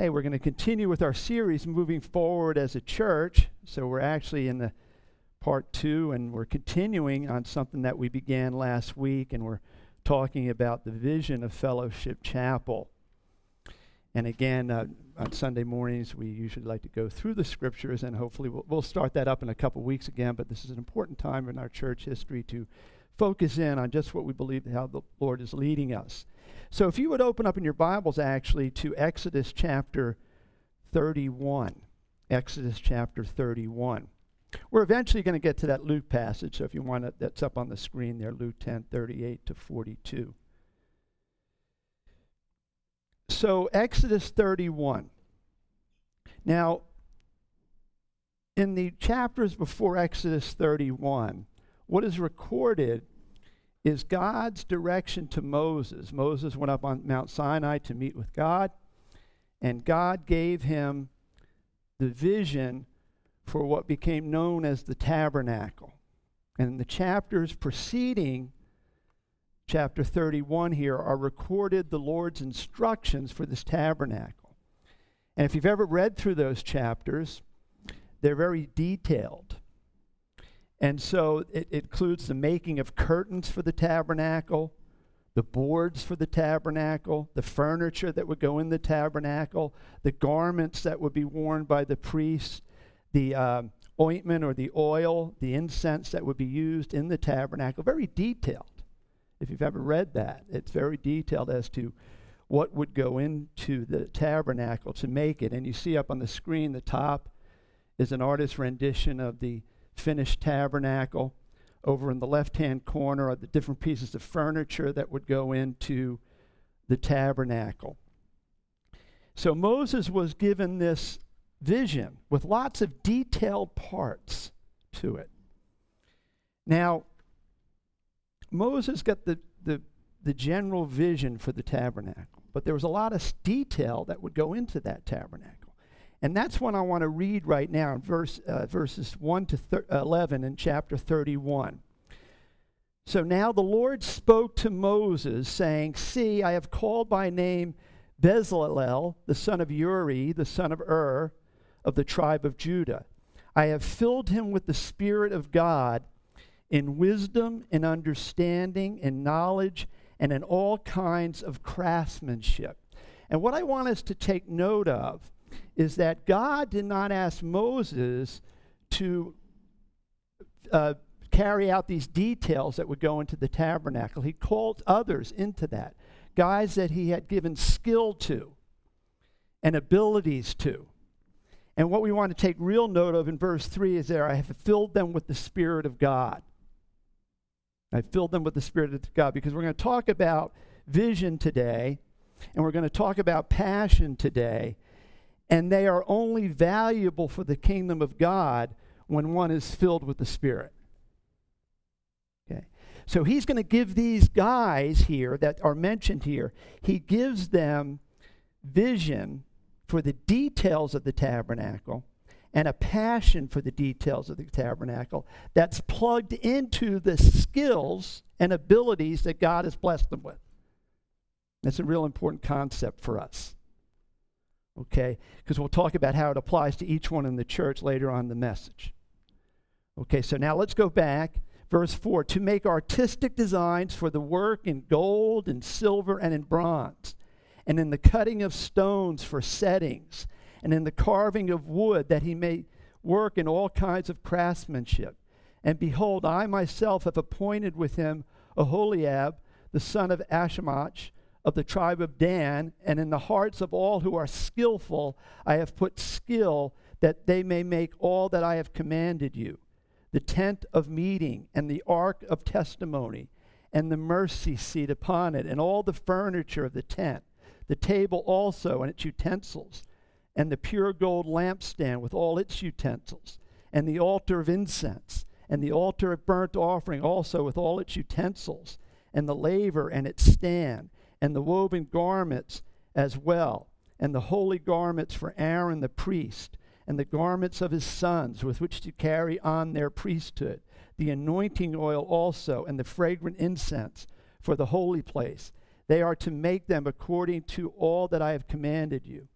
Okay, we're going to continue with our series moving forward as a church. So we're actually in the part 2, and we're continuing on something that we began last week, and we're talking about the vision of Fellowship Chapel. And again, on Sunday mornings, we usually like to go through the scriptures, and hopefully we'll start that up in a couple weeks again, but this is an important time in our church history to focus in on just what we believe, how the Lord is leading us. So if you would open up in your Bibles actually to Exodus chapter 31. Exodus chapter 31. We're eventually going to get to that Luke passage, so if you want it, that's up on the screen there, Luke 10:38 to 42. So Exodus 31. Now, in the chapters before Exodus 31, what is recorded is God's direction to Moses. Moses went up on Mount Sinai to meet with God, and God gave him the vision for what became known as the tabernacle. And in the chapters preceding chapter 31 here are recorded the Lord's instructions for this tabernacle. And if you've ever read through those chapters, they're very detailed. And so it includes the making of curtains for the tabernacle, the boards for the tabernacle, the furniture that would go in the tabernacle, the garments that would be worn by the priests, the ointment or the oil, the incense that would be used in the tabernacle. Very detailed. If you've ever read that, it's very detailed as to what would go into the tabernacle to make it. And you see up on the screen, the top is an artist's rendition of the finished tabernacle. Over in the left-hand corner are the different pieces of furniture that would go into the tabernacle. So Moses was given this vision with lots of detailed parts to it. Now, Moses got the general vision for the tabernacle, but there was a lot of detail that would go into that tabernacle. And that's what I want to read right now in verses 1 to 11 in chapter 31. So now the Lord spoke to Moses, saying, "See, I have called by name Bezalel, the son of Uri, the son of Ur, of the tribe of Judah. I have filled him with the Spirit of God in wisdom, in understanding, in knowledge, and in all kinds of craftsmanship." And what I want us to take note of is that God did not ask Moses to carry out these details that would go into the tabernacle. He called others into that, guys that he had given skill to and abilities to. And what we want to take real note of in verse 3 is there, I have filled them with the Spirit of God. I filled them with the Spirit of God, because we're going to talk about vision today, and we're going to talk about passion today. And they are only valuable for the kingdom of God when one is filled with the Spirit. Okay. So he's going to give these guys here that are mentioned here, he gives them vision for the details of the tabernacle and a passion for the details of the tabernacle that's plugged into the skills and abilities that God has blessed them with. That's a real important concept for us. Okay, because we'll talk about how it applies to each one in the church later on in the message. Okay, so now let's go back. Verse 4, to make artistic designs for the work in gold and silver and in bronze, and in the cutting of stones for settings, and in the carving of wood, that he may work in all kinds of craftsmanship. And behold, I myself have appointed with him Aholiab, the son of Ashimach, of the tribe of Dan, and in the hearts of all who are skillful I have put skill, that they may make all that I have commanded you, the tent of meeting, and the ark of testimony, and the mercy seat upon it, and all the furniture of the tent, the table also and its utensils, and the pure gold lampstand with all its utensils, and the altar of incense, and the altar of burnt offering also with all its utensils, and the laver and its stand, and the woven garments as well, and the holy garments for Aaron the priest, and the garments of his sons with which to carry on their priesthood, the anointing oil also, and the fragrant incense for the holy place. They are to make them according to all that I have commanded you.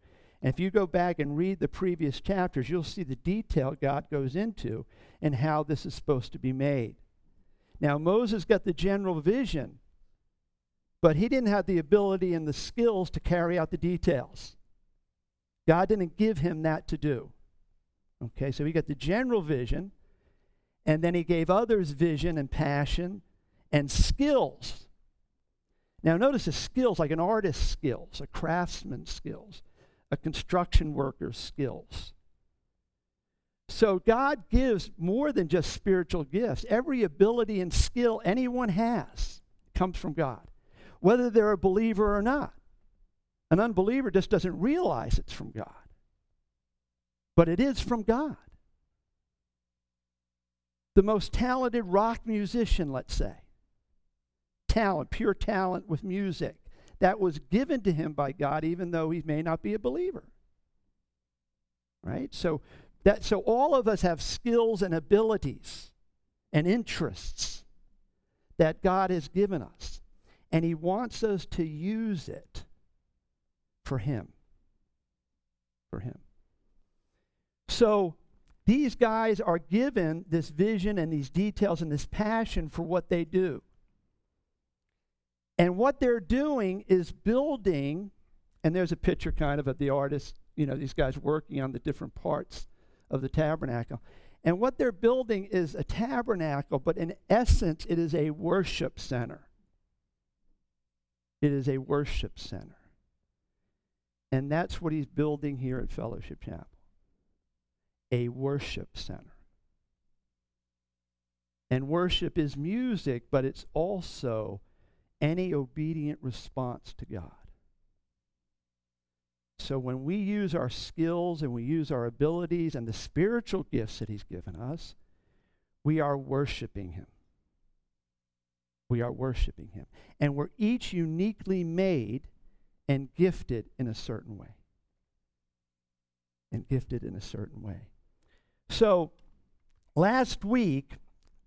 And if you go back and read the previous chapters, you'll see the detail God goes into and how this is supposed to be made. Now, Moses got the general vision, but he didn't have the ability and the skills to carry out the details. God didn't give him that to do. Okay, so he got the general vision, and then he gave others vision and passion and skills. Now, notice the skills, like an artist's skills, a craftsman's skills, a construction worker's skills. So God gives more than just spiritual gifts. Every ability and skill anyone has comes from God, whether they're a believer or not. An unbeliever just doesn't realize it's from God. But it is from God. The most talented rock musician, let's say, talent, pure talent with music, that was given to him by God, even though he may not be a believer. Right? So all of us have skills and abilities and interests that God has given us. And he wants us to use it for him. For him. So these guys are given this vision and these details and this passion for what they do. And what they're doing is building, and there's a picture kind of the artist, these guys working on the different parts of the tabernacle. And what they're building is a tabernacle, but in essence, it is a worship center. It is a worship center. And that's what he's building here at Fellowship Chapel. A worship center. And worship is music, but it's also any obedient response to God. So when we use our skills and we use our abilities and the spiritual gifts that he's given us, we are worshiping him. We are worshiping him. And we're each uniquely made and gifted in a certain way. And gifted in a certain way. So, last week,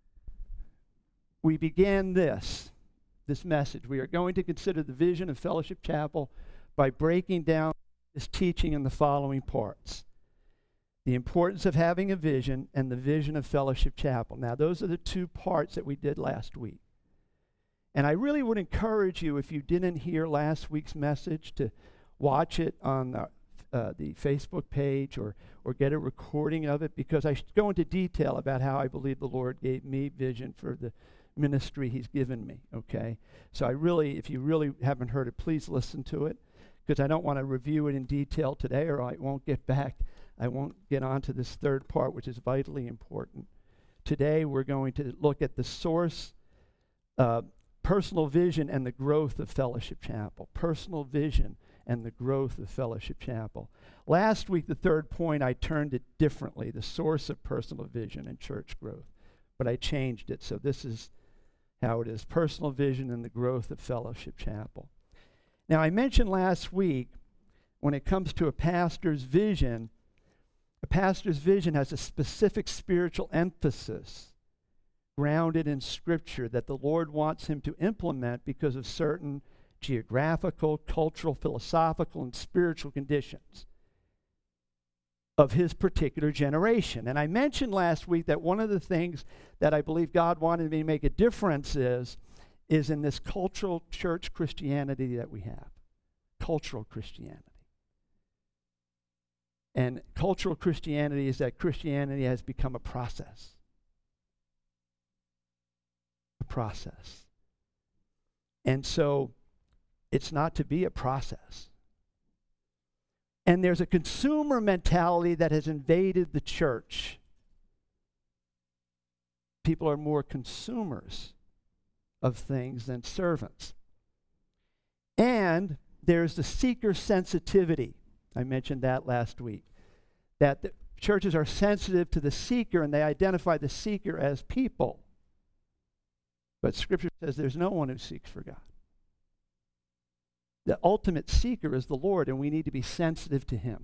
we began this message. We are going to consider the vision of Fellowship Chapel by breaking down this teaching in the following parts. The importance of having a vision and the vision of Fellowship Chapel. Now, those are the two parts that we did last week. And I really would encourage you, if you didn't hear last week's message, to watch it on the Facebook page or get a recording of it, because I go into detail about how I believe the Lord gave me vision for the ministry he's given me, okay? So if you really haven't heard it, please listen to it, because I don't want to review it in detail today, or I won't get on to this third part, which is vitally important. Today we're going to look at the source, personal vision and the growth of Fellowship Chapel. Personal vision and the growth of Fellowship Chapel. Last week, the third point, I turned it differently, the source of personal vision and church growth. But I changed it, so this is how it is, personal vision and the growth of Fellowship Chapel. Now, I mentioned last week, when it comes to a pastor's vision has a specific spiritual emphasis grounded in Scripture that the Lord wants him to implement because of certain geographical, cultural, philosophical, and spiritual conditions of his particular generation. And I mentioned last week that one of the things that I believe God wanted me to make a difference is in this cultural church Christianity that we have. Cultural Christianity. And cultural Christianity is that Christianity has become a process. A process. And so it's not to be a process. And there's a consumer mentality that has invaded the church. People are more consumers of things than servants. And there's the seeker sensitivity. I mentioned that last week. That the churches are sensitive to the seeker and they identify the seeker as people. But Scripture says there's no one who seeks for God. The ultimate seeker is the Lord, and we need to be sensitive to him.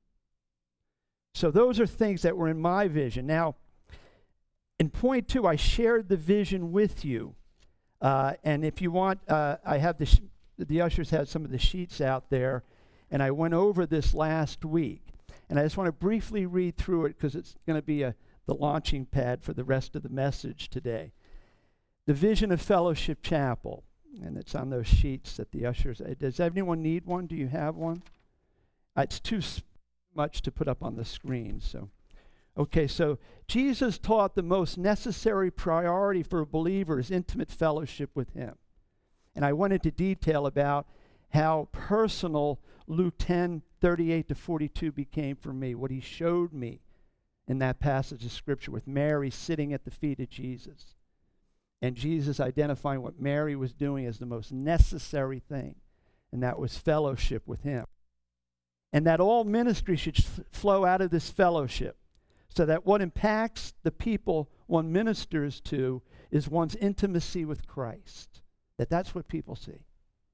So those are things that were in my vision. Now, in point 2, I shared the vision with you. And if you want, I have the ushers have some of the sheets out there. And I went over this last week. And I just want to briefly read through it because it's going to be the launching pad for the rest of the message today. The vision of Fellowship Chapel. And it's on those sheets that the ushers... Does anyone need one? Do you have one? It's too much to put up on the screen, so... Okay, so Jesus taught the most necessary priority for a believer is intimate fellowship with him. And I went into detail about how personal Luke 10:38-42 became for me, what he showed me in that passage of Scripture with Mary sitting at the feet of Jesus. And Jesus identifying what Mary was doing as the most necessary thing, and that was fellowship with him. And that all ministry should flow out of this fellowship, so that what impacts the people one ministers to is one's intimacy with Christ. That's what people see.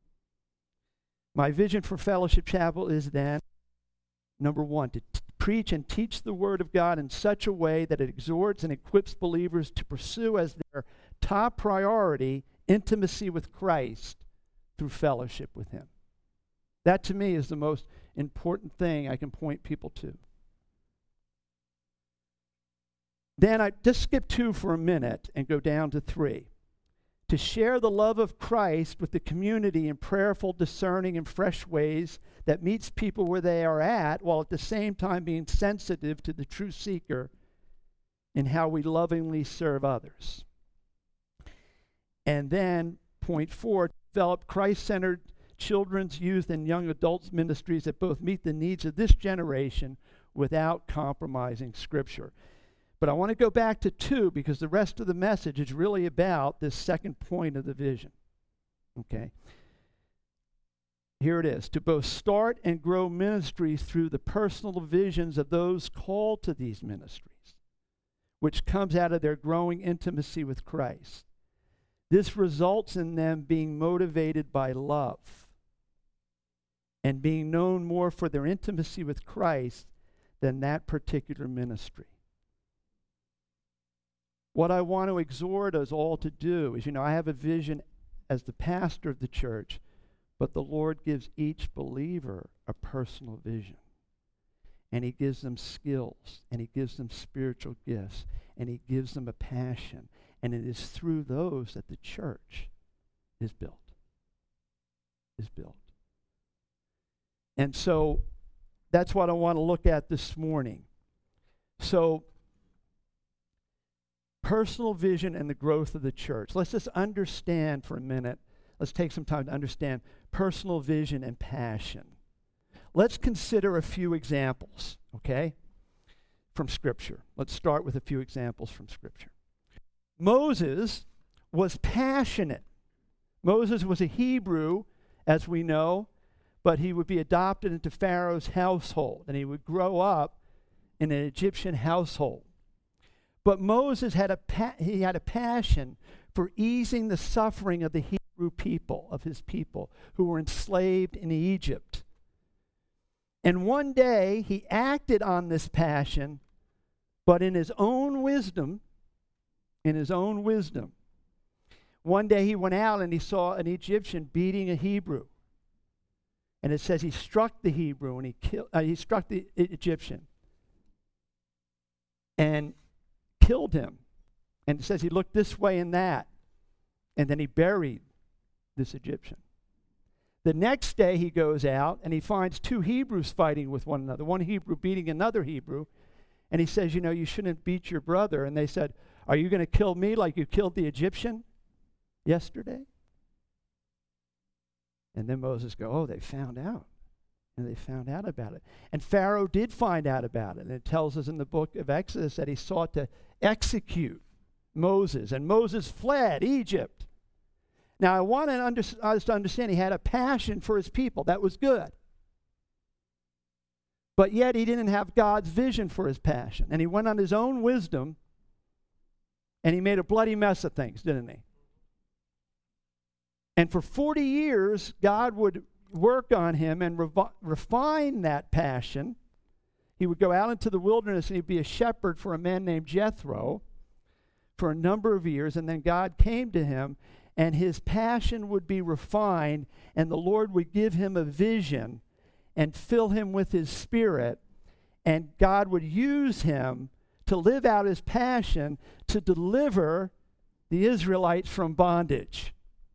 My vision for Fellowship Chapel is then, number one, to preach and teach the Word of God in such a way that it exhorts and equips believers to pursue as their top priority intimacy with Christ through fellowship with him. That to me is the most important thing I can point people to. Then I just skip 2 for a minute and go down to 3. To share the love of Christ with the community in prayerful, discerning, and fresh ways that meets people where they are at, while at the same time being sensitive to the true seeker in how we lovingly serve others. And then, point 4, develop Christ-centered children's, youth, and young adults ministries that both meet the needs of this generation without compromising Scripture. But I want to go back to 2 because the rest of the message is really about this second point of the vision. Okay? Here it is. To both start and grow ministries through the personal visions of those called to these ministries, which comes out of their growing intimacy with Christ. This results in them being motivated by love and being known more for their intimacy with Christ than that particular ministry. What I want to exhort us all to do is, I have a vision as the pastor of the church, but the Lord gives each believer a personal vision. And he gives them skills, and he gives them spiritual gifts, and he gives them a passion. And it is through those that the church is built. And so that's what I want to look at this morning. So, personal vision and the growth of the church. Let's just understand for a minute. Let's take some time to understand personal vision and passion. Let's consider a few examples, okay, from Scripture. Let's start with a few examples from Scripture. Moses was passionate. Moses was a Hebrew, as we know, but he would be adopted into Pharaoh's household, and he would grow up in an Egyptian household. But Moses had a passion for easing the suffering of the Hebrew people, of his people, who were enslaved in Egypt. And one day, he acted on this passion, but in his own wisdom, one day he went out and he saw an Egyptian beating a Hebrew. And it says he struck the Hebrew and he struck the Egyptian and killed him. And it says he looked this way and that, and then he buried this Egyptian. The next day he goes out and he finds 2 Hebrews fighting with one another, one Hebrew beating another Hebrew, and he says, you shouldn't beat your brother. And they said, are you going to kill me like you killed the Egyptian yesterday? And then Moses goes, oh, they found out. And they found out about it. And Pharaoh did find out about it. And it tells us in the book of Exodus that he sought to execute Moses. And Moses fled Egypt. Now, I want us to understand he had a passion for his people. That was good. But yet he didn't have God's vision for his passion. And he went on his own wisdom, and he made a bloody mess of things, didn't he? And for 40 years, God would work on him and refine that passion. He would go out into the wilderness and he'd be a shepherd for a man named Jethro for a number of years. And then God came to him and his passion would be refined and the Lord would give him a vision. and fill him with his Spirit, and God would use him to live out his passion to deliver the Israelites from bondage.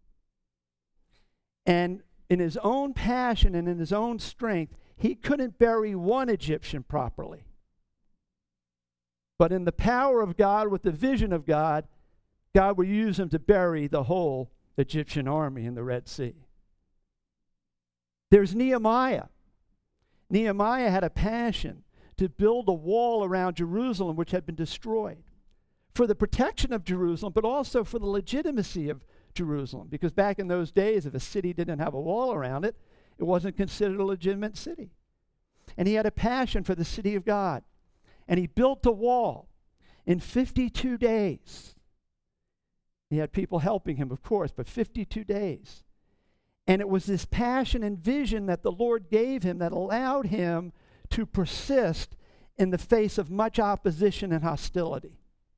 And in his own passion and in his own strength, he couldn't bury one Egyptian properly. But in the power of God, with the vision of God, God would use him to bury the whole Egyptian army in the Red Sea. There's Nehemiah. Nehemiah had a passion to build a wall around Jerusalem which had been destroyed for the protection of Jerusalem, but also for the legitimacy of Jerusalem. Because back in those days, if a city didn't have a wall around it, it wasn't considered a legitimate city. And he had a passion for the city of God. And he built a wall in 52 days. He had people helping him, of course, but 52 days. And it was this passion and vision that the Lord gave him that allowed him to persist in the face of much opposition and hostility.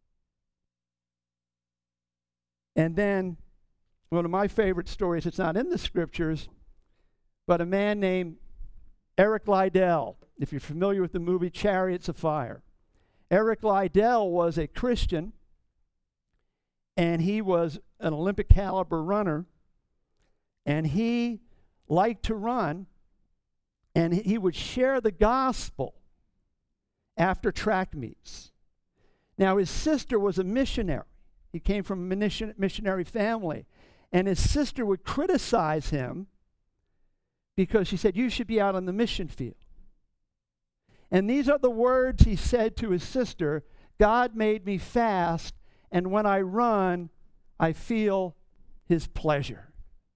And then, one of my favorite stories, it's not in the scriptures, but a man named Eric Liddell, if you're familiar with the movie Chariots of Fire. Eric Liddell was a Christian, and he was an Olympic caliber runner, and he liked to run, and he would share the gospel after track meets. Now, his sister was a missionary. He came from a missionary family, and his sister would criticize him because she said, "You should be out on the mission field." And these are the words he said to his sister: "God made me fast, and when I run, I feel his pleasure."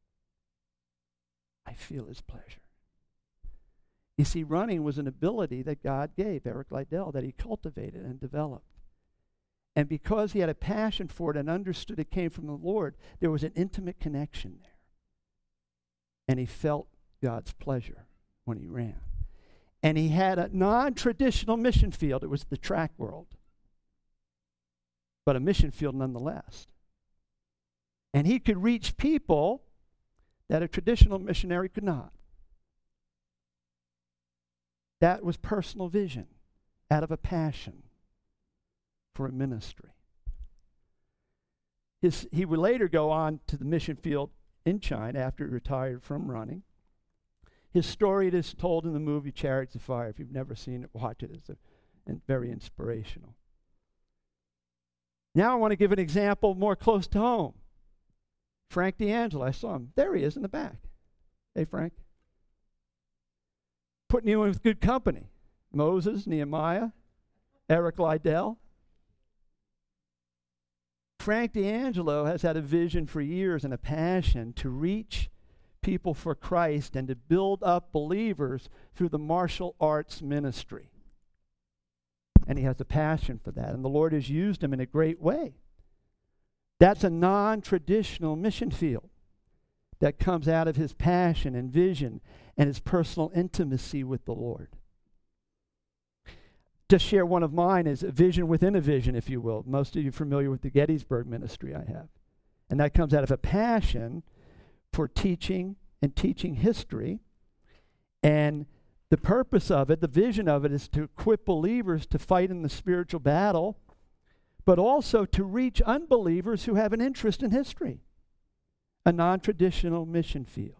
I feel his pleasure. You see, running was an ability that God gave Eric Liddell, that he cultivated and developed. And because he had a passion for it and understood it came from the Lord, there was an intimate connection there. And he felt God's pleasure when he ran. And he had a non-traditional mission field. It was the track world, but a mission field nonetheless. And he could reach people that a traditional missionary could not. That was personal vision out of a passion for a ministry. He would later go on to the mission field in China after he retired from running. His story is told in the movie Chariots of Fire. If you've never seen it, watch it. It's very inspirational. Now I want to give an example more close to home. Frank D'Angelo, I saw him. There he is in the back. Hey, Frank. Putting you in with good company. Moses, Nehemiah, Eric Liddell. Frank D'Angelo has had a vision for years and a passion to reach people for Christ and to build up believers through the martial arts ministry. And he has a passion for that, and the Lord has used him in a great way. That's a non-traditional mission field that comes out of his passion and vision and his personal intimacy with the Lord. Just share one of mine is a vision within a vision, if you will. Most of you are familiar with the Gettysburg ministry I have. And that comes out of a passion for teaching and teaching history. And the purpose of it, the vision of it, is to equip believers to fight in the spiritual battle, but also to reach unbelievers who have an interest in history. A non-traditional mission field.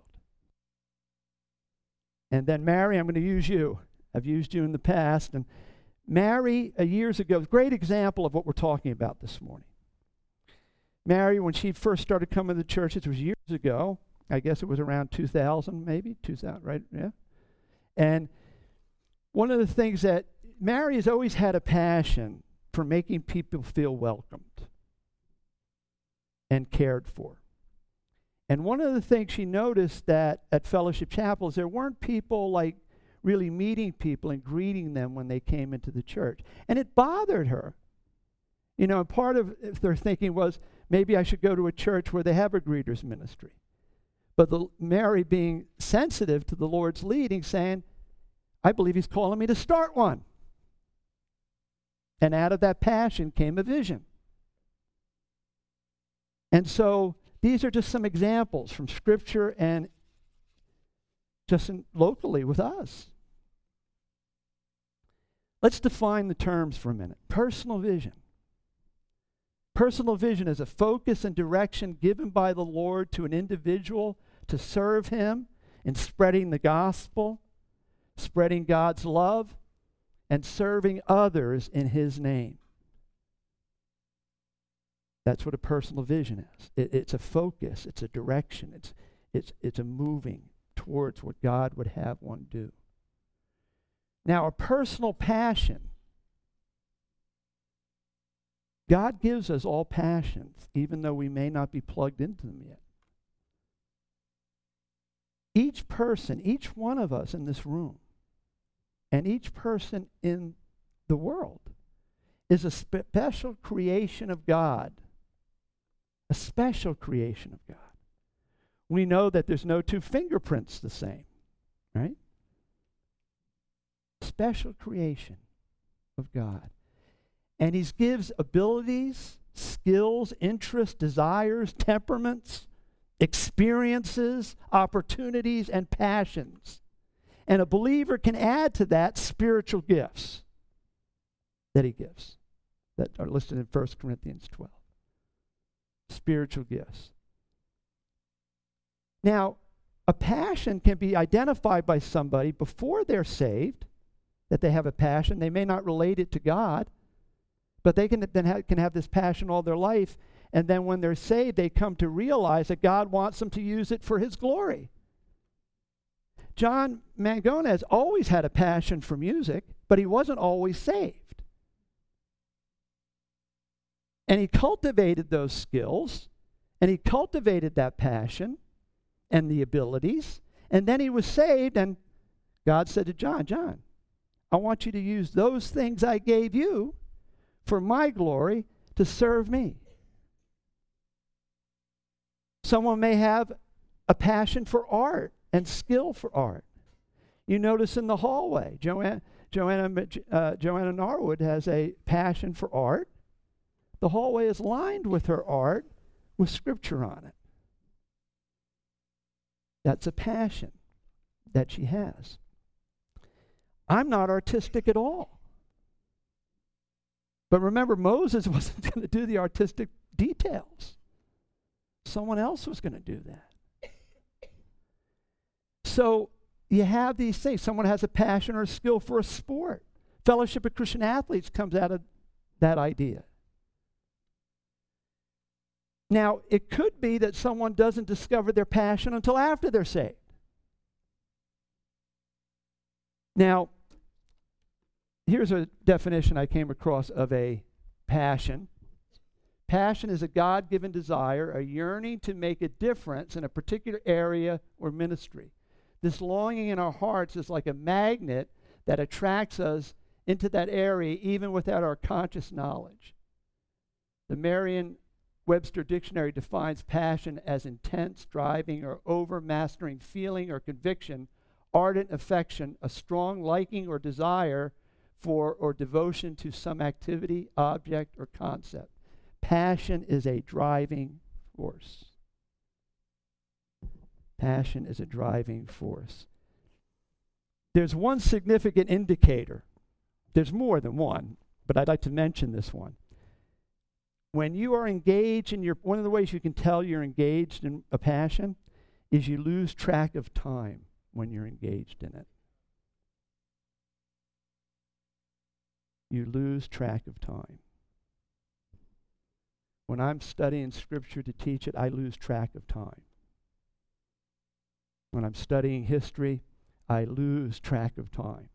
And then Mary, I'm going to use you. I've used you in the past. And Mary, years ago, great example of what we're talking about this morning. Mary, when she first started coming to the church, it was years ago. I guess it was around 2000, maybe 2000, right? Yeah. And one of the things that Mary has always had a passion for making people feel welcomed and cared for. And one of the things she noticed that at Fellowship Chapel is there weren't people like really meeting people and greeting them when they came into the church. And it bothered her. You know, part of their thinking was, maybe I should go to a church where they have a greeters ministry. But Mary, being sensitive to the Lord's leading, saying, I believe he's calling me to start one. And out of that passion came a vision. And so these are just some examples from Scripture and just locally with us. Let's define the terms for a minute. Personal vision. Personal vision is a focus and direction given by the Lord to an individual to serve Him in spreading the gospel, spreading God's love, and serving others in His name. That's what a personal vision is. It's a focus. It's a direction. It's a moving towards what God would have one do. Now, a personal passion. God gives us all passions, even though we may not be plugged into them yet. Each person, each one of us in this room, and each person in the world is a special creation of God. A special creation of God. We know that there's no two fingerprints the same, right? Special creation of God. And He gives abilities, skills, interests, desires, temperaments, experiences, opportunities, and passions. And a believer can add to that spiritual gifts that He gives, that are listed in 1 Corinthians 12. Spiritual gifts. Now, a passion can be identified by somebody before they're saved, that they have a passion. They may not relate it to God, but they can have this passion all their life, and then when they're saved, they come to realize that God wants them to use it for His glory. John Mangona has always had a passion for music, but he wasn't always saved. And he cultivated those skills, and he cultivated that passion and the abilities, and then he was saved, and God said to John, John, I want you to use those things I gave you for my glory to serve me. Someone may have a passion for art and skill for art. You notice in the hallway, Joanna Norwood has a passion for art. The hallway is lined with her art with scripture on it. That's a passion that she has. I'm not artistic at all. But remember, Moses wasn't going to do the artistic details. Someone else was going to do that. So you have these things. Someone has a passion or a skill for a sport. Fellowship of Christian Athletes comes out of that idea. Now, it could be that someone doesn't discover their passion until after they're saved. Now, here's a definition I came across of a passion. Passion is a God-given desire, a yearning to make a difference in a particular area or ministry. This longing in our hearts is like a magnet that attracts us into that area even without our conscious knowledge. The Merriam-Webster Dictionary defines passion as intense, driving, or overmastering feeling or conviction, ardent affection, a strong liking or desire for or devotion to some activity, object, or concept. Passion is a driving force. Passion is a driving force. There's one significant indicator. There's more than one, but I'd like to mention this one. When you are engaged in one of the ways you can tell you're engaged in a passion is you lose track of time when you're engaged in it. You lose track of time. When I'm studying Scripture to teach it, I lose track of time. When I'm studying history, I lose track of time.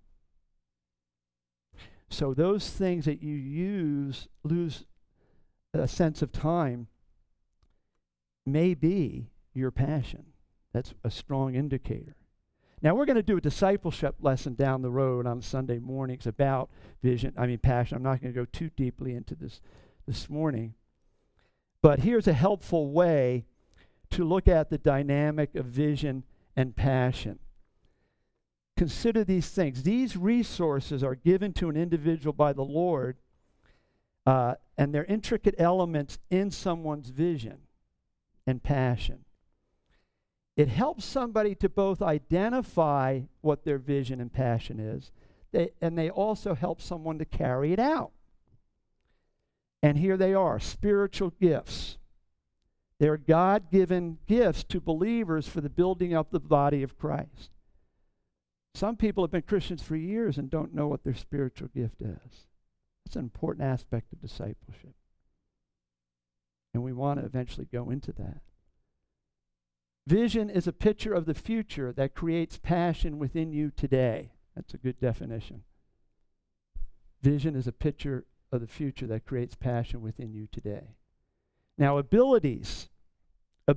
So those things that you lose a sense of time, may be your passion. That's a strong indicator. Now, we're going to do a discipleship lesson down the road on Sunday mornings about passion. I'm not going to go too deeply into this morning. But here's a helpful way to look at the dynamic of vision and passion. Consider these things. These resources are given to an individual by the Lord, and they're intricate elements in someone's vision and passion. It helps somebody to both identify what their vision and passion is, and they also help someone to carry it out. And here they are, spiritual gifts. They're God-given gifts to believers for the building up the body of Christ. Some people have been Christians for years and don't know what their spiritual gift is. It's an important aspect of discipleship. And we want to eventually go into that. Vision is a picture of the future that creates passion within you today. That's a good definition. Vision is a picture of the future that creates passion within you today. Now, abilities are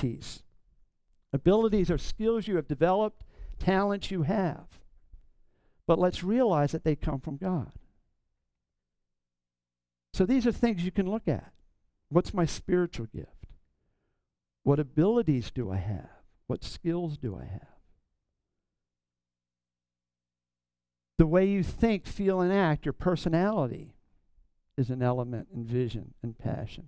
skills you have developed, talents you have. But let's realize that they come from God. So these are things you can look at. What's my spiritual gift? What abilities do I have? What skills do I have? The way you think, feel, and act, your personality, is an element in vision and passion.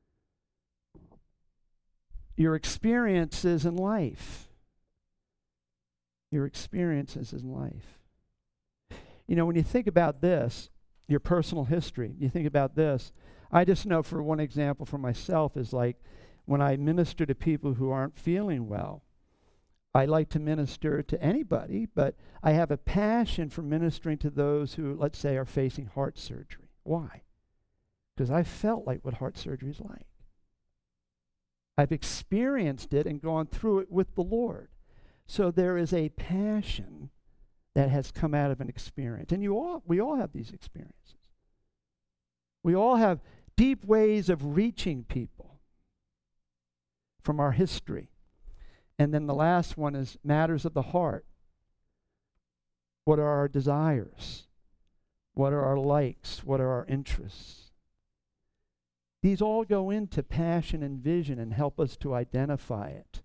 Your experiences in life. Your experiences in life. You know, when you think about this, your personal history, you think about this, I just know, for one example for myself, is like when I minister to people who aren't feeling well. I like to minister to anybody, but I have a passion for ministering to those who, let's say, are facing heart surgery. Why? Because I felt like what heart surgery is like. I've experienced it and gone through it with the Lord. So there is a passion that has come out of an experience. And we all have these experiences. We all have deep ways of reaching people from our history. And then the last one is matters of the heart. What are our desires? What are our likes? What are our interests? These all go into passion and vision and help us to identify it.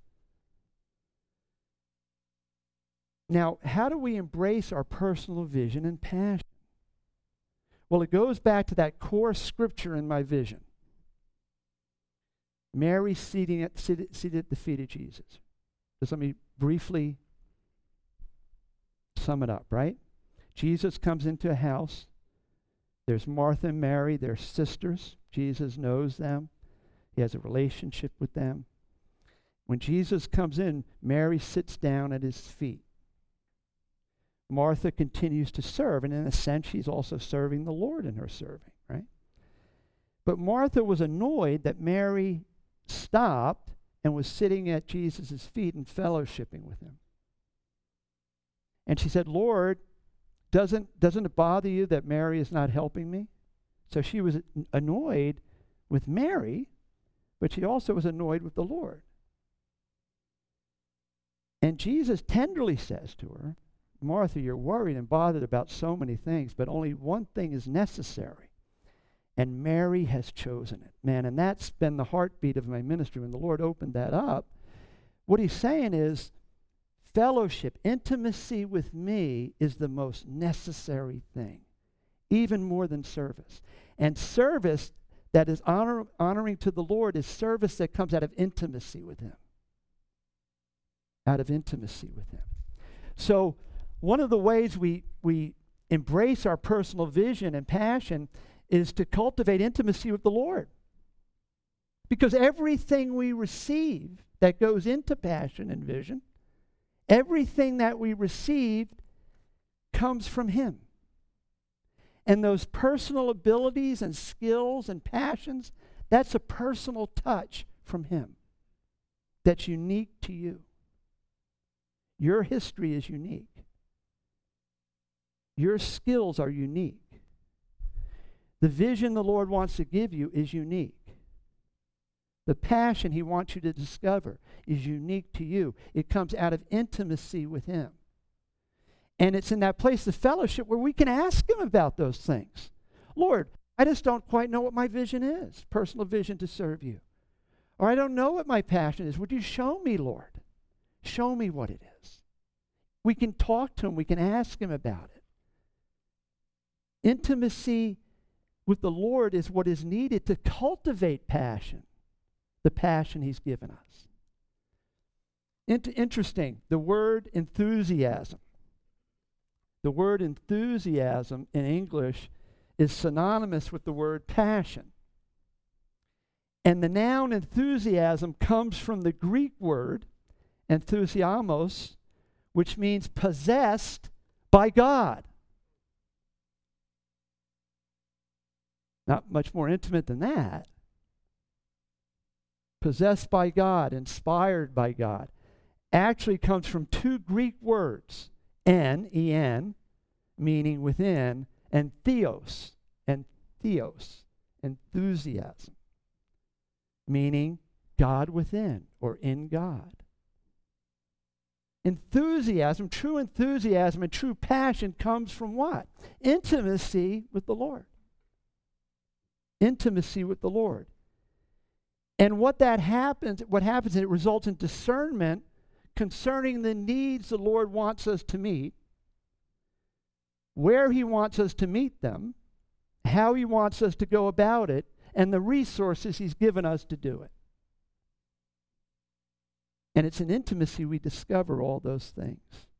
Now, how do we embrace our personal vision and passion? Well, it goes back to that core scripture in my vision. Mary seated at the feet of Jesus. Just let me briefly sum it up, right? Jesus comes into a house. There's Martha and Mary, they're sisters. Jesus knows them. He has a relationship with them. When Jesus comes in, Mary sits down at his feet. Martha continues to serve, and in a sense, she's also serving the Lord in her serving, right? But Martha was annoyed that Mary stopped and was sitting at Jesus' feet and fellowshipping with him. And she said, Lord, doesn't it bother you that Mary is not helping me? So she was annoyed with Mary, but she also was annoyed with the Lord. And Jesus tenderly says to her, Martha, you're worried and bothered about so many things, but only one thing is necessary. And Mary has chosen it. Man, and that's been the heartbeat of my ministry. When the Lord opened that up, what he's saying is, fellowship, intimacy with me is the most necessary thing, even more than service. And service that is honoring to the Lord is service that comes out of intimacy with him. Out of intimacy with him. So one of the ways we embrace our personal vision and passion is to cultivate intimacy with the Lord. Because everything we receive that goes into passion and vision, everything that we receive comes from him. And those personal abilities and skills and passions, that's a personal touch from him that's unique to you. Your history is unique. Your skills are unique. The vision the Lord wants to give you is unique. The passion he wants you to discover is unique to you. It comes out of intimacy with him. And it's in that place of fellowship where we can ask him about those things. Lord, I just don't quite know what my vision is, personal vision to serve you. Or I don't know what my passion is. Would you show me, Lord? Show me what it is. We can talk to him. We can ask him about it. Intimacy with the Lord is what is needed to cultivate passion, the passion he's given us. Interesting, the word enthusiasm. The word enthusiasm in English is synonymous with the word passion. And the noun enthusiasm comes from the Greek word enthusiamos, which means possessed by God. Not much more intimate than that. Possessed by God, inspired by God. Actually comes from two Greek words, en, meaning within, and theos, enthusiasm, meaning God within or in God. Enthusiasm, true enthusiasm and true passion comes from what? Intimacy with the Lord. Intimacy with the Lord. And what happens, it results in discernment concerning the needs the Lord wants us to meet, where He wants us to meet them, how He wants us to go about it, and the resources He's given us to do it. And it's in intimacy we discover all those things.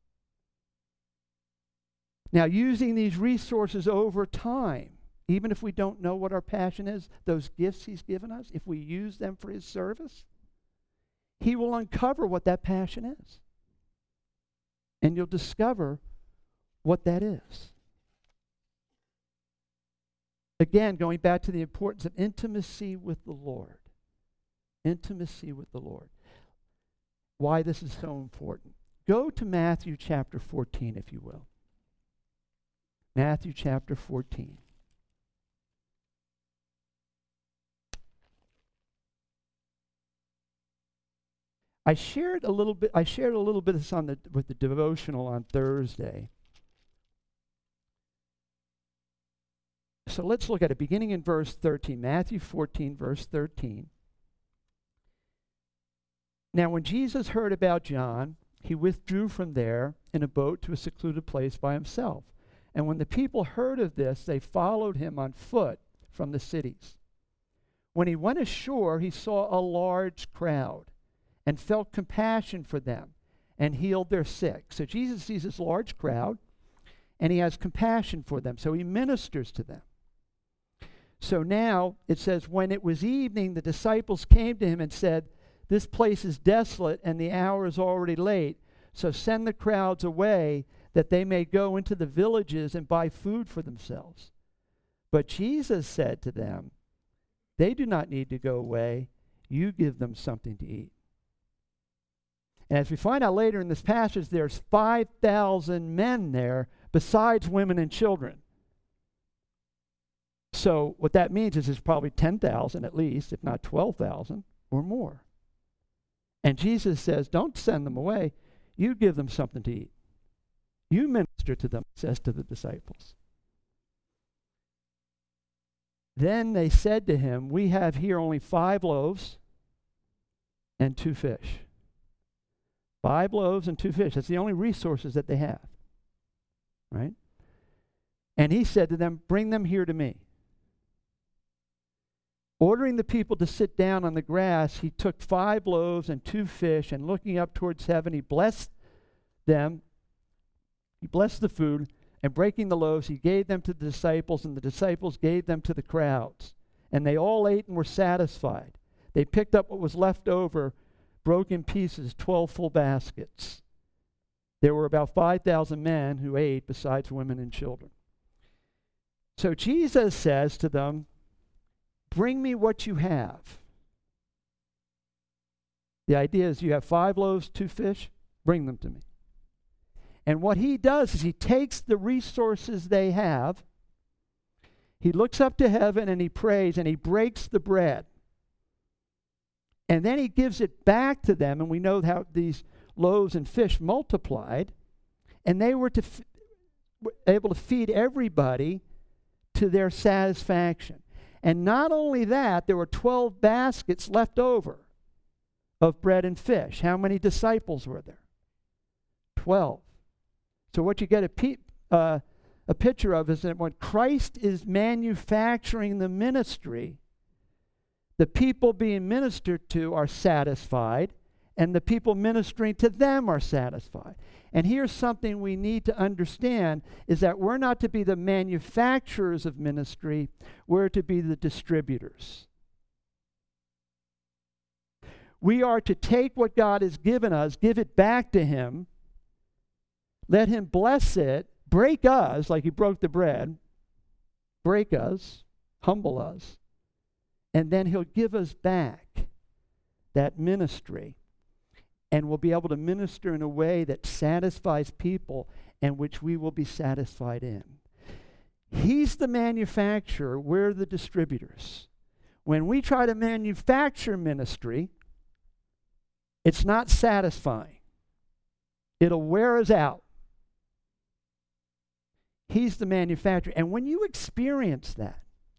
Now, using these resources over time, even if we don't know what our passion is, those gifts He's given us, if we use them for His service, He will uncover what that passion is. And you'll discover what that is. Again, going back to the importance of intimacy with the Lord. Intimacy with the Lord. Why this is so important. Go to Matthew chapter 14, if you will. Matthew chapter 14. I shared a little bit of this with the devotional on Thursday. So let's look at it, beginning in verse 13. Matthew 14, verse 13. Now, when Jesus heard about John, he withdrew from there in a boat to a secluded place by himself. And when the people heard of this, they followed him on foot from the cities. When he went ashore, he saw a large crowd and felt compassion for them and healed their sick. So Jesus sees this large crowd and he has compassion for them. So he ministers to them. So now it says, when it was evening, the disciples came to him and said, "This place is desolate and the hour is already late. So send the crowds away that they may go into the villages and buy food for themselves." But Jesus said to them, "They do not need to go away. You give them something to eat." And as we find out later in this passage, there's 5,000 men there besides women and children. So what that means is there's probably 10,000 at least, if not 12,000 or more. And Jesus says, don't send them away. You give them something to eat. You minister to them, says to the disciples. Then they said to him, "We have here only 5 loaves and 2 fish." 5 loaves and 2 fish. That's the only resources that they have. Right? And he said to them, "Bring them here to me." Ordering the people to sit down on the grass, he took 5 loaves and 2 fish, and looking up towards heaven, he blessed them. He blessed the food, and breaking the loaves, he gave them to the disciples, and the disciples gave them to the crowds. And they all ate and were satisfied. They picked up what was left over, broke in pieces, 12 full baskets. There were about 5,000 men who ate, besides women and children. So Jesus says to them, "Bring me what you have." The idea is you have 5 loaves, 2 fish, bring them to me. And what he does is he takes the resources they have, he looks up to heaven and he prays and he breaks the bread. And then he gives it back to them, and we know how these loaves and fish multiplied, and they were able to feed everybody to their satisfaction. And not only that, there were 12 baskets left over of bread and fish. How many disciples were there? 12. So what you get a picture of is that when Christ is manufacturing the ministry, the people being ministered to are satisfied, and the people ministering to them are satisfied. And here's something we need to understand, is that we're not to be the manufacturers of ministry, we're to be the distributors. We are to take what God has given us, give it back to Him, let Him bless it, break us like He broke the bread, break us, humble us, and then He'll give us back that ministry. And we'll be able to minister in a way that satisfies people and which we will be satisfied in. He's the manufacturer, we're the distributors. When we try to manufacture ministry, it's not satisfying. It'll wear us out. He's the manufacturer. And when you experience that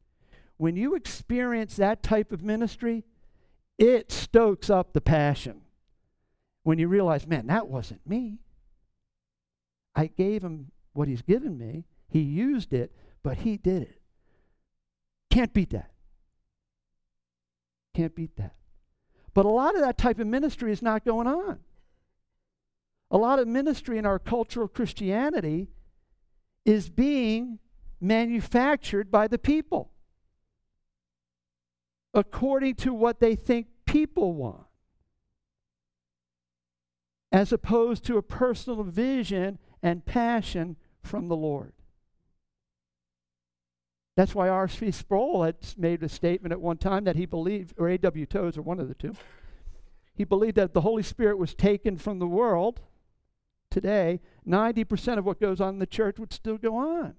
type of ministry, it stokes up the passion. When you realize, man, that wasn't me. I gave him what he's given me. He used it, but he did it. Can't beat that. Can't beat that. But a lot of that type of ministry is not going on. A lot of ministry in our cultural Christianity is being manufactured by the people according to what they think people want, as opposed to a personal vision and passion from the Lord. That's why R.C. Sproul had made a statement at one time that he believed, or A.W. Tozer, one of the two, he believed that if the Holy Spirit was taken from the world today, 90% of what goes on in the church would still go on.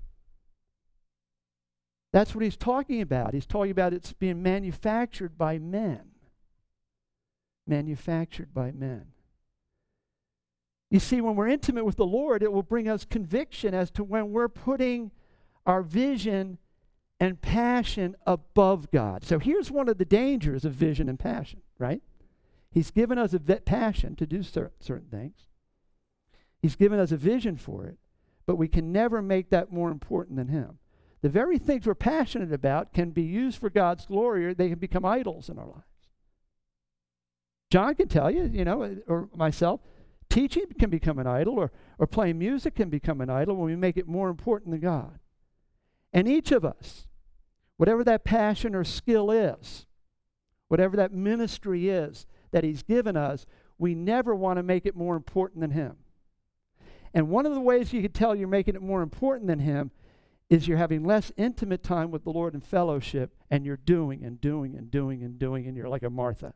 That's what he's talking about. He's talking about it's being manufactured by men. Manufactured by men. You see, when we're intimate with the Lord, it will bring us conviction as to when we're putting our vision and passion above God. So here's one of the dangers of vision and passion, right? He's given us a passion to do certain things. He's given us a vision for it, but we can never make that more important than Him. The very things we're passionate about can be used for God's glory, or they can become idols in our lives. John can tell you, or myself, teaching can become an idol, or playing music can become an idol when we make it more important than God. And each of us, whatever that passion or skill is, whatever that ministry is that He's given us, we never want to make it more important than Him. And one of the ways you can tell you're making it more important than Him is you're having less intimate time with the Lord in fellowship, and you're doing and doing and doing and doing, and you're like a Martha.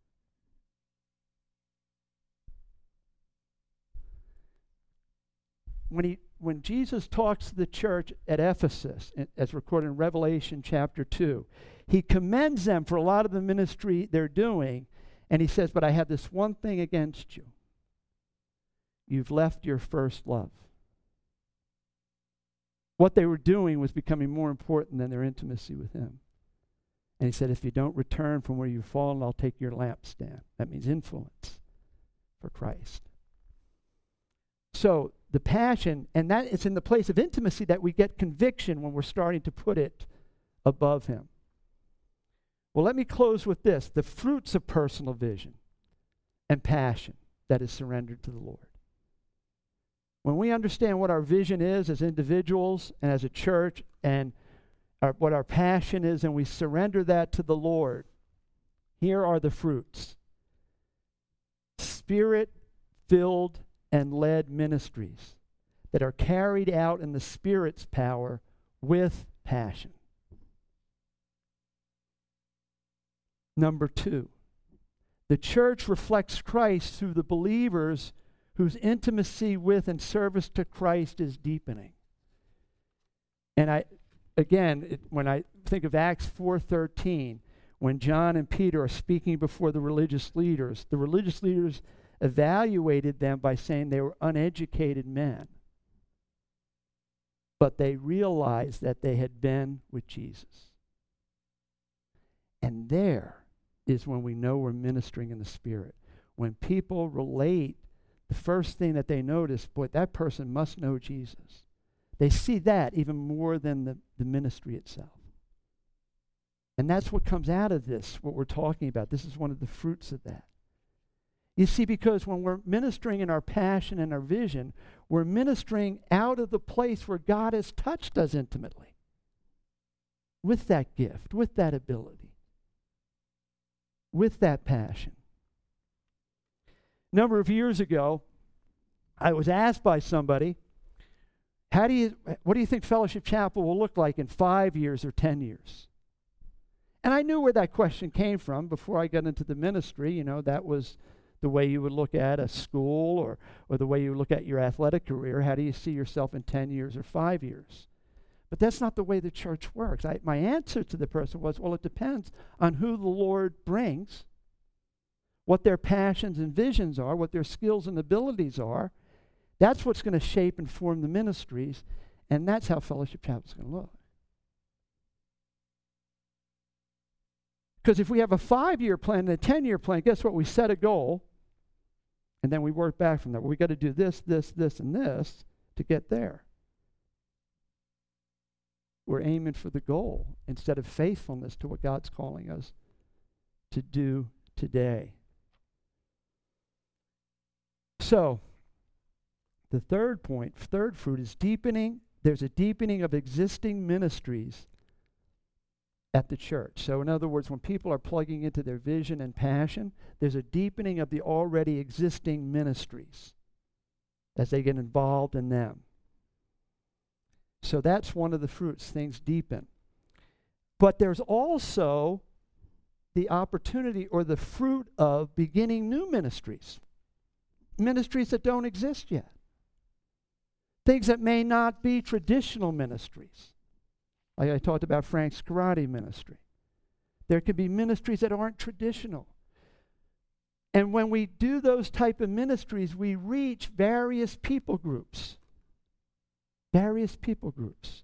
When Jesus talks to the church at Ephesus, as recorded in Revelation chapter 2, He commends them for a lot of the ministry they're doing, and He says, but I have this one thing against you. You've left your first love. What they were doing was becoming more important than their intimacy with Him. And He said, if you don't return from where you've fallen, I'll take your lampstand. That means influence for Christ. So the passion, and that it's in the place of intimacy that we get conviction when we're starting to put it above Him. Well, let me close with this: the fruits of personal vision and passion that is surrendered to the Lord. When we understand what our vision is as individuals and as a church, and what our passion is, and we surrender that to the Lord, here are the fruits. Spirit-filled and led ministries that are carried out in the Spirit's power with passion. Number 2, the church reflects Christ through the believers whose intimacy with and service to Christ is deepening. And when I think of Acts 4:13, when John and Peter are speaking before the religious leaders evaluated them by saying they were uneducated men. But they realized that they had been with Jesus. And there is when we know we're ministering in the Spirit. When people relate, the first thing that they notice, boy, that person must know Jesus. They see that even more than the ministry itself. And that's what comes out of this, what we're talking about. This is one of the fruits of that. You see, because when we're ministering in our passion and our vision, we're ministering out of the place where God has touched us intimately with that gift, with that ability, with that passion. A number of years ago, I was asked by somebody, what do you think Fellowship Chapel will look like in 5 years or 10 years? And I knew where that question came from before I got into the ministry. You know, that was the way you would look at a school or the way you would look at your athletic career. How do you see yourself in 10 years or 5 years? But that's not the way the church works. My answer to the person was, well, it depends on who the Lord brings, what their passions and visions are, what their skills and abilities are. That's what's going to shape and form the ministries, and that's how Fellowship Chapel is going to look. Because if we have a 5-year plan and a 10-year plan, guess what? We set a goal, and then we work back from that. Well, we got to do this, this, this, and this to get there. We're aiming for the goal instead of faithfulness to what God's calling us to do today. So, the third fruit is deepening. There's a deepening of existing ministries at the church. So in other words, when people are plugging into their vision and passion, there's a deepening of the already existing ministries as they get involved in them. So that's one of the fruits, things deepen. But there's also the opportunity or the fruit of beginning new ministries. Ministries that don't exist yet. Things that may not be traditional ministries. Like I talked about Frank's karate ministry. There could be ministries that aren't traditional. And when we do those type of ministries, we reach various people groups. Various people groups.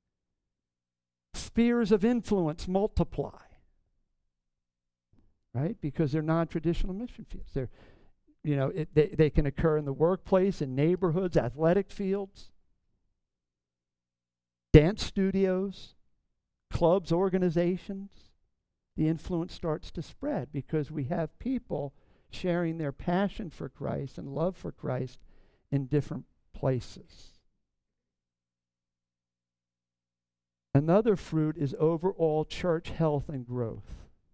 Spheres of influence multiply. Right? Because they're non-traditional mission fields. They can occur in the workplace, in neighborhoods, athletic fields, dance studios, clubs, organizations. The influence starts to spread because we have people sharing their passion for Christ and love for Christ in different places. Another fruit is overall church health and growth.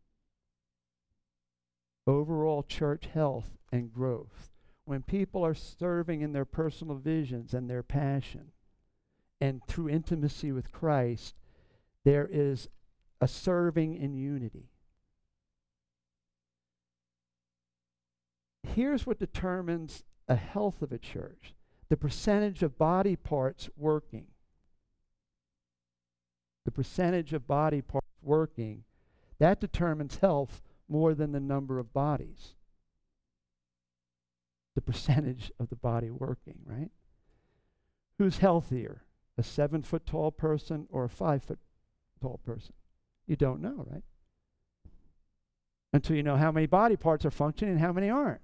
Overall church health and growth. When people are serving in their personal visions and their passion, and through intimacy with Christ, there is a serving in unity. Here's what determines a health of a church: the percentage of body parts working. The percentage of body parts working, that determines health more than the number of bodies. The percentage of the body working, right? Who's healthier? A 7-foot tall person or a 5-foot tall person? You don't know, right? Until you know how many body parts are functioning and how many aren't.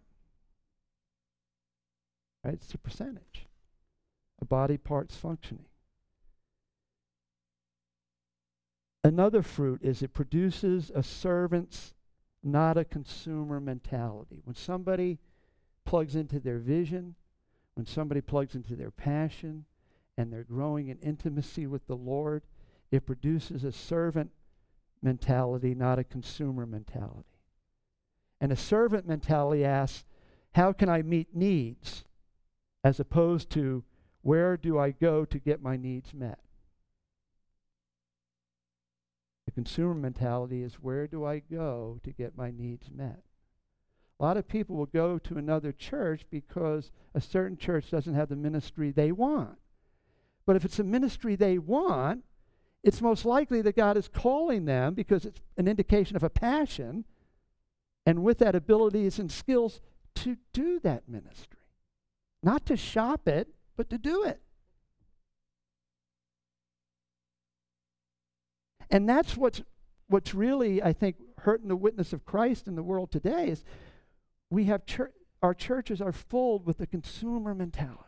Right? It's the percentage of body parts functioning. Another fruit is it produces a servant's, not a consumer mentality. When somebody plugs into their vision, when somebody plugs into their passion, and they're growing in intimacy with the Lord, it produces a servant mentality, not a consumer mentality. And a servant mentality asks, how can I meet needs? As opposed to, where do I go to get my needs met? The consumer mentality is, where do I go to get my needs met? A lot of people will go to another church because a certain church doesn't have the ministry they want. But if it's a ministry they want, it's most likely that God is calling them because it's an indication of a passion, and with that abilities and skills to do that ministry. Not to shop it, but to do it. And that's what's really, I think, hurting the witness of Christ in the world today is we have our churches are full with the consumer mentality.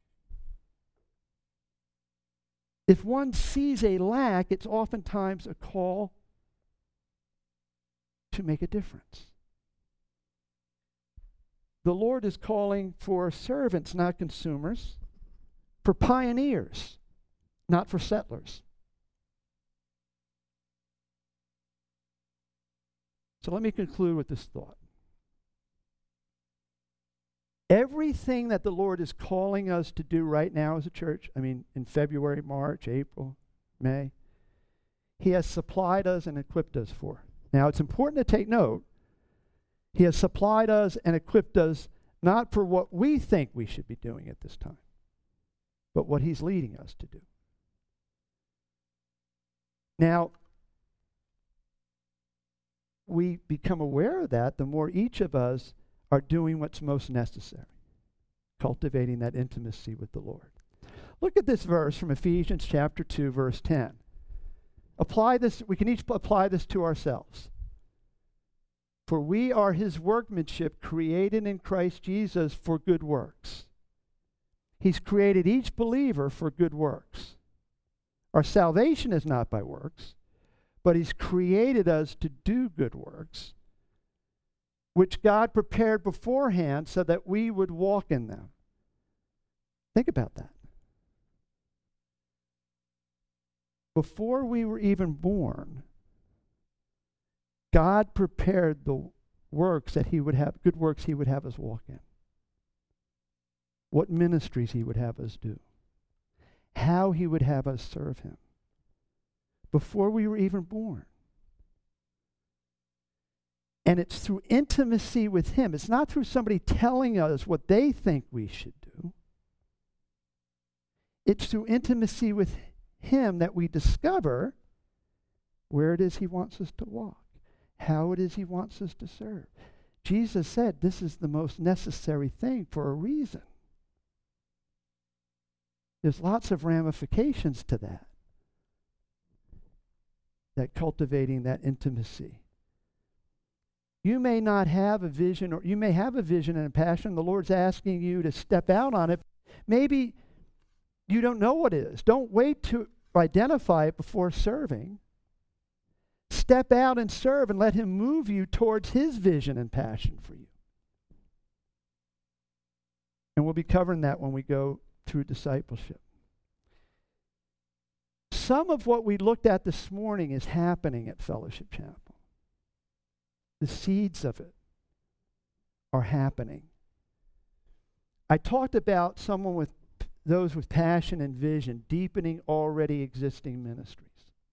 If one sees a lack, it's oftentimes a call to make a difference. the Lord is calling for servants, not consumers, for pioneers, not for settlers. So let me conclude with this thought. Everything that the Lord is calling us to do right now as a church, in February, March, April, May, He has supplied us and equipped us for. Now, it's important to take note. He has supplied us and equipped us not for what we think we should be doing at this time, but what He's leading us to do. Now, we become aware of that the more each of us are doing what's most necessary, cultivating that intimacy with the Lord. Look at this verse from Ephesians chapter 2, verse 10. Apply this, we can each apply this to ourselves. For we are His workmanship, created in Christ Jesus for good works. He's created each believer for good works. Our salvation is not by works, but He's created us to do good works, which God prepared beforehand so that we would walk in them. Think about that. Before we were even born, God prepared the works that He would have, good works He would have us walk in. What ministries He would have us do. How He would have us serve Him. Before we were even born. And it's through intimacy with Him. It's not through somebody telling us what they think we should do. It's through intimacy with Him that we discover where it is He wants us to walk, how it is He wants us to serve. Jesus said this is the most necessary thing for a reason. There's lots of ramifications to that. That cultivating that intimacy. You may not have a vision, or you may have a vision and a passion. The Lord's asking you to step out on it. Maybe you don't know what it is. Don't wait to identify it before serving. Step out and serve and let Him move you towards His vision and passion for you. And we'll be covering that when we go through discipleship. Some of what we looked at this morning is happening at Fellowship Chapel. The seeds of it are happening. I talked about someone with those with passion and vision, deepening already existing ministries.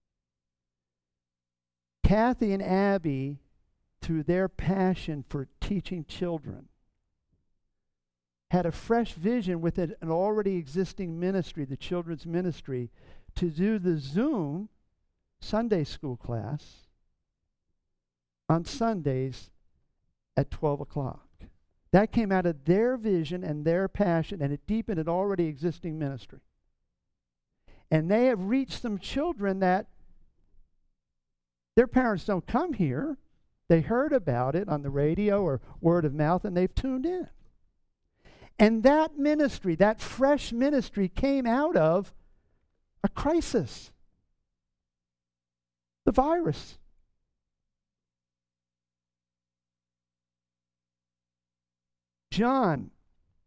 Kathy and Abby, through their passion for teaching children, had a fresh vision with an already existing ministry, the children's ministry, to do the Zoom Sunday school class on Sundays at 12 o'clock. That came out of their vision and their passion, and it deepened an already existing ministry. And they have reached some children that their parents don't come here. They heard about it on the radio or word of mouth, and they've tuned in. And that ministry, that fresh ministry, came out of a crisis. The virus. John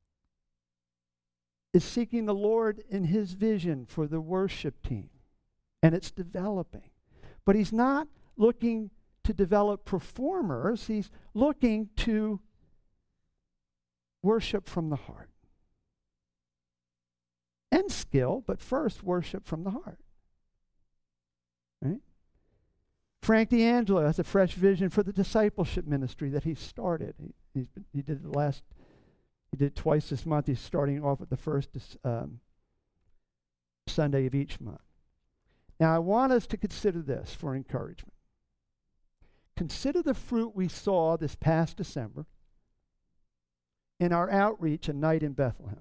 is seeking the Lord in his vision for the worship team, and it's developing. But he's not looking to develop performers. He's looking to worship from the heart. And skill, but first worship from the heart. Right? Frank D'Angelo has a fresh vision for the discipleship ministry that he started. He did it twice this month. He's starting off with the first Sunday of each month. Now, I want us to consider this for encouragement. Consider the fruit we saw this past December in our outreach, A Night in Bethlehem.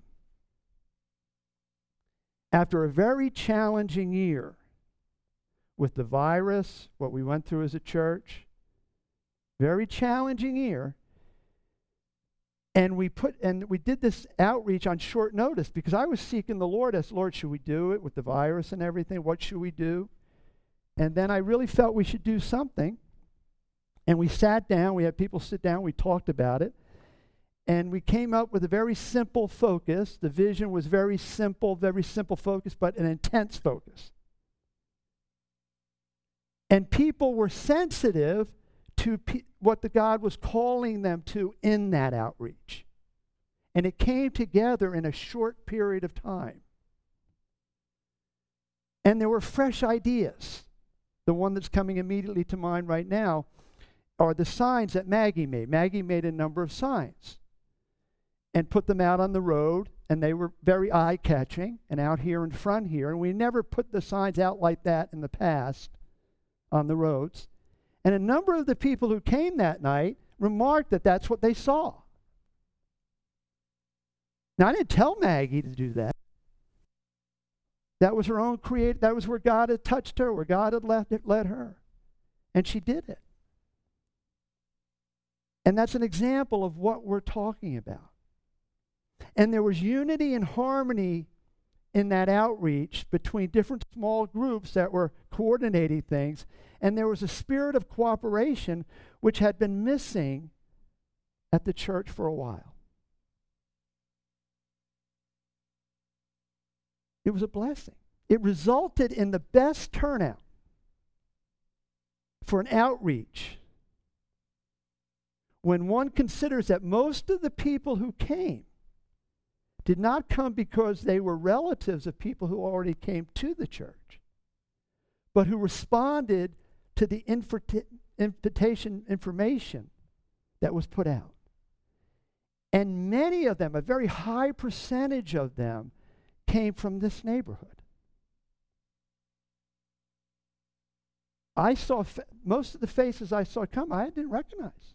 After a very challenging year with the virus, what we went through as a church, very challenging year, and we did this outreach on short notice because I was seeking the Lord as, Lord, should we do it with the virus and everything? What should we do? And then I really felt we should do something. And we sat down, we had people sit down, we talked about it. And we came up with a very simple focus. The vision was very simple focus, but an intense focus. And people were sensitive to what the God was calling them to in that outreach. And it came together in a short period of time. And there were fresh ideas. The one that's coming immediately to mind right now are the signs that Maggie made. Maggie made a number of signs and put them out on the road, and they were very eye-catching and out here in front here. And we never put the signs out like that in the past on the roads. And a number of the people who came that night remarked that that's what they saw. Now, I didn't tell Maggie to do that. That was her own that was where God had touched her, where God had led her. And she did it. And that's an example of what we're talking about. And there was unity and harmony in that outreach between different small groups that were coordinating things. And there was a spirit of cooperation which had been missing at the church for a while. It was a blessing. It resulted in the best turnout for an outreach when one considers that most of the people who came did not come because they were relatives of people who already came to the church, but who responded to the invitation information that was put out. And many of them, a very high percentage of them, came from this neighborhood. I saw most of the faces I saw come, I didn't recognize.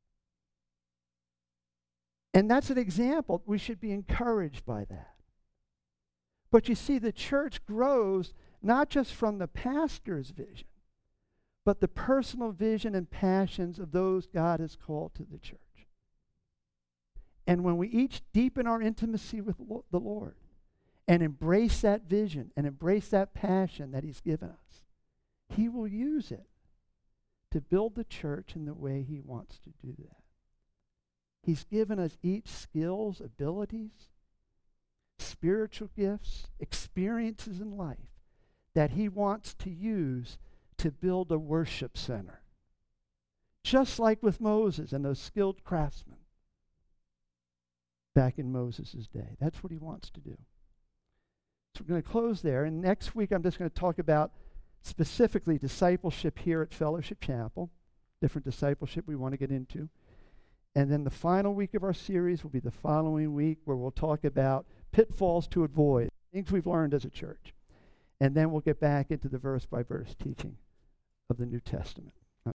And that's an example. We should be encouraged by that. But you see, the church grows not just from the pastor's vision, but the personal vision and passions of those God has called to the church. And when we each deepen our intimacy with the Lord and embrace that vision and embrace that passion that He's given us, He will use it to build the church in the way He wants to do that. He's given us each skills, abilities, spiritual gifts, experiences in life that He wants to use to build a worship center. Just like with Moses and those skilled craftsmen back in Moses' day. That's what He wants to do. So we're going to close there. And next week I'm just going to talk about specifically discipleship here at Fellowship Chapel, different discipleship we want to get into. And then the final week of our series will be the following week, where we'll talk about pitfalls to avoid, things we've learned as a church. And then we'll get back into the verse-by-verse teaching of the New Testament.